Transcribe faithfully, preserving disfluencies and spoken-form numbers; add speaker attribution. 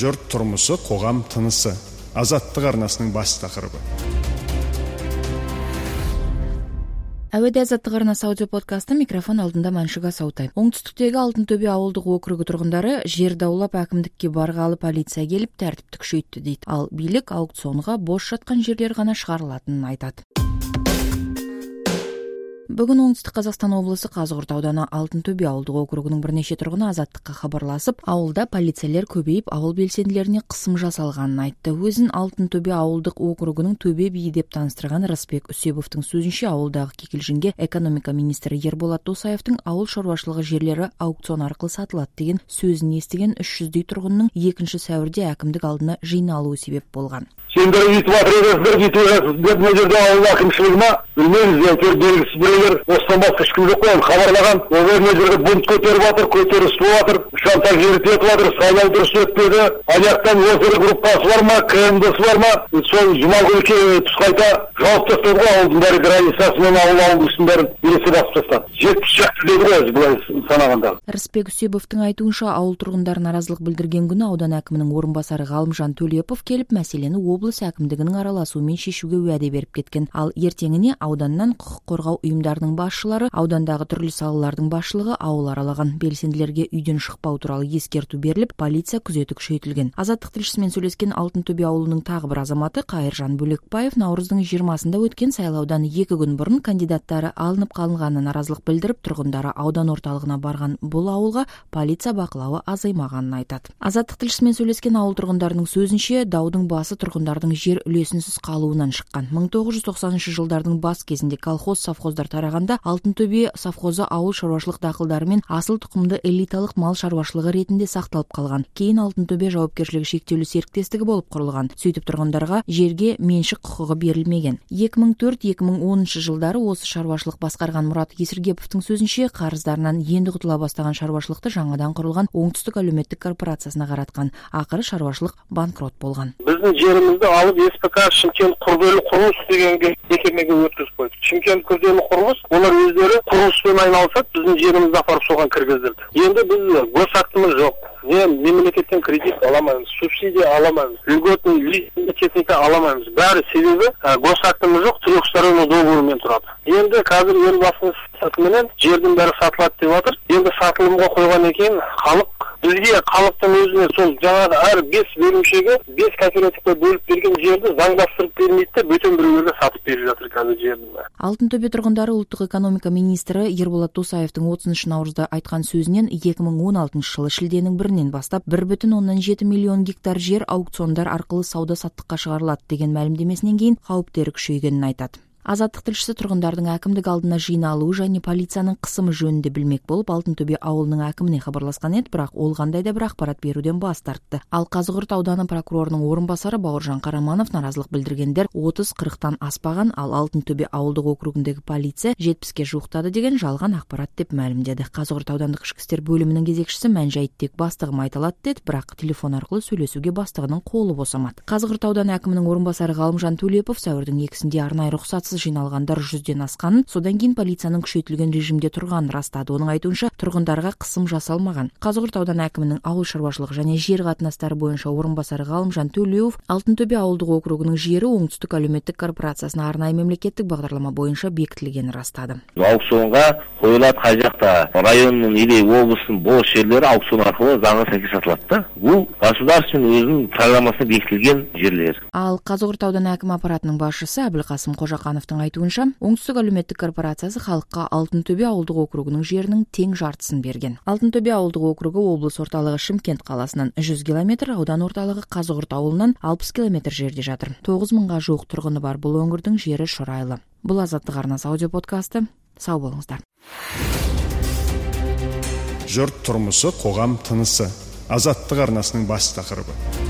Speaker 1: Жұрт тұрмысы, қоғам тынысы. Азаттық арнасының бас тақырыбы.
Speaker 2: Әуеде Азаттық арнасы аудио подкасты, микрофон алдында Маншуга Саутай. Оңтүстіктегі Алтынтөбе ауылдық округі тұрғындары жер даулап әкімдікке барғалы полиция келіп тәртіпті күшейтті дейді. Ал билік аукционға бос жатқан жерлер ғана шығарылатынын айтады. Бүгін Оңтүстік Қазақстан облысы Қазығұрт ауданы Алтынтөбе ауылдық округінің бірнеше тұрғыны Азаттыққа хабарласып, ауылда полицейлер көбейіп, ауыл белсенділеріне қысым жасалғанын айтты. Өзін Алтынтөбе ауылдық округінің төбе биі деп таныстырған Рысбек Үсебовтың сөзінше, ауылдағы кикілжіңге экономика министрі Ерболат Досаевтың ауыл шаруашылығы жерлері аукцион арқылы сатылады деген сөзін естіген үш жүздей тұрғынның екінші сәуірде әкімдік алдына жиналуы себеп болған.
Speaker 3: Сендер үйтіп атырыңыздар, бүйтіп жатырсыз деп мына жерде ауыл әкімшілігіне білмейміз, әйтеуір белгісіз біреулер осыдан басқа ешкім жоқ қой, хабарлаған. Ол мына жерде бунт көтеріп жатыр, көтеріліс болып жатыр, шантаж етіп жатыр, сайлау дұрыс өтпеді. Аяқтан озыр группасы бар ма, КМДСі бар ма? Сол жұма күні түс қайта жауап тастады ғой, ауылдың бәрі границасы мен ауыл ауылдың бәрін бересе басып тастады. жетпіс шақты дейді ғой былай санағанда.
Speaker 2: Рысбек Үсебовтың айтуынша, ауыл тұрғындары наразылық білдірген күні аудан әкімінің орынбасары Ғалымжан Төлепов келіп мәселені облыс әкімдігінің араласуымен шешуге уәде беріп кеткен. Ал ертеңіне ауданнан құқық қорғау ұйымдарының басшылары, аудандағы түрлі салалардың басшылығы ауыл аралаған. Белсенділерге үйден шықпау туралы ескерту беріліп, полиция күзеті күшейтілген. Азаттық тілшісімен сөйлескен Алтынтөбе ауылының тағы бір азаматы Қайыржан Бөлекбаев наурыздың жиырмасында өткен сайлаудан екі күн бұрын кандидаттары алынып қалынғанына наразылық білдіріп, тұрғындары аудан орталығына барған бұл ауылға полиция бақылауы азаймағанын айтады. Азаттық тілшісімен сөйлескен ауыл тұрғындарының сөзінше, даудың басы тұрғындардың жер үлесінсіз қалуынан шыққан. мың тоғыз жүз тоқсаныншы жылдардың бас кезінде колхоз совхоздар тарағанда Алтынтөбе совхозы ауыл шаруашылық дақылдары мен асыл тұқымды элиталық мал шаруашылығы ретінде сақталып қалған. Кейін Алтынтөбе жауапкершілігі шектеулі серіктестігі болып құрылған. Сөйтіп тұрғындарға жерге меншік құқығы берілмеген. екі мың төрт екі мың оныншы жылдары осы шаруашылық басқарған Мұрат Есіргеповтің сөзінше, қарыздарынан енді құтыла бастаған шаруашылықты жаңадан құрылған Оңтүстік әлеуметтік корпорациясына қаратқан. Ақыры шаруашылық банкрот болған.
Speaker 3: Біздің жерімізді алып СПК Шымкент күрделі құрылыс деген мекемеге өткізіп қойды. Шымкент күрделі құрылыс, олар өздері құрылыспен айналысып, біздің жерімізді апарып соған кіргіздірді. Енді біз госактымыз жоқ. Не мемлекеттен кредит аламаймыз, субсидия аламаймыз, льготный лизинг техника аламаймыз. Бәрі себебі госактымыз жоқ, трехсторонний договормен тұрады. Енді қазір елбасының сатыменен жердің бәрі сатылады деп жатыр. Енді сатылымға қойған екен, халық бізге халықтың өзіне сол жаңағы әр бес бөлімшеге бес кооперативке бөліп берген жерді заңдастырып бермейді де бөтен біреулерге сатып беріп жатыр қазір жерді.
Speaker 2: Алтынтөбе тұрғындары ұлттық экономика министрі Ерболат Досаевтың отызыншы наурызда айтқан сөзінен екі мың он алтыншы жылы шілденің бірінен бастап бір бүтін оннан жеті миллион гектар жер аукциондар арқылы сауда-саттыққа шығарылады деген мәлімдемесінен кейін қауіптері күшейгенін айтады. Азаттық тілшісі тұрғындардың әкімдік алдына жиналуы және полицияның қысымы жөнінде білмек болып, Алтынтөбе ауылының әкіміне хабарласқан еді, бірақ ол қандай да бір ақпарат беруден бас тартты. Ал Қазығұрт ауданы прокурорының орынбасары Бауыржан Қараманов наразылық білдіргендер отыз қырықтан аспаған, ал Алтынтөбе ауылдық округіндегі полиция жетпіске жуықтады деген жалған ақпарат деп мәлімдеді. Қазығұрт аудандық ішкі істер бөлімінің кезекшісі мән-жайды тек бастығым айта алады деді, бірақ телефон арқылы сөйлесуге бастығының қолы босамады. Қазығұрт ауданы әкімінің орынбасары Ғалымжан Төлепов сәуірдің екісінде арнайы рұқсат жиналғандар жүзден асқанын, содан кейін полицияның күшейтілген режимде тұрғанын растады. Оның айтуынша, тұрғындарға қысым жасалмаған. Қазығұрт ауданы әкімінің ауыл шаруашылығы және жер қатынастары бойынша орынбасары Ғалымжан Төлеуов Алтынтөбе ауылдық округінің жері Оңтүстік әлеуметтік корпорациясына арнайы мемлекеттік бағдарлама бойынша бекітілгенін растады.
Speaker 4: Аукционға қойылады қай жақта районның или облыстың бос жерлері аукцион арқылы заңға сәйкес сатылады. Бұл государственный өзінің программасына бекітілген жерлер.
Speaker 2: Ал Қазығұрт ауданы әкім аппаратының басшысы Әбілқасым Қожақанов айтуынша, Оңтүстік әлеуметтік корпорациясы халыққа Алтынтөбе ауылдық округінің жерінің тең жартысын берген. Алтынтөбе ауылдық округі облыс орталығы Шымкент қаласынан жүз километр, аудан орталығы Қазығұрт ауылынан алпыс километр жерде жатыр. тоғыз мыңға жуық тұрғыны бар бұл өңірдің жері шұрайлы. Бұл Азаттық арнасы аудио подкасты. Сау болыңыздар.
Speaker 1: Жұрт тұрмысы, қоғам тынысы. Азаттық арнасының бас тақырыбы.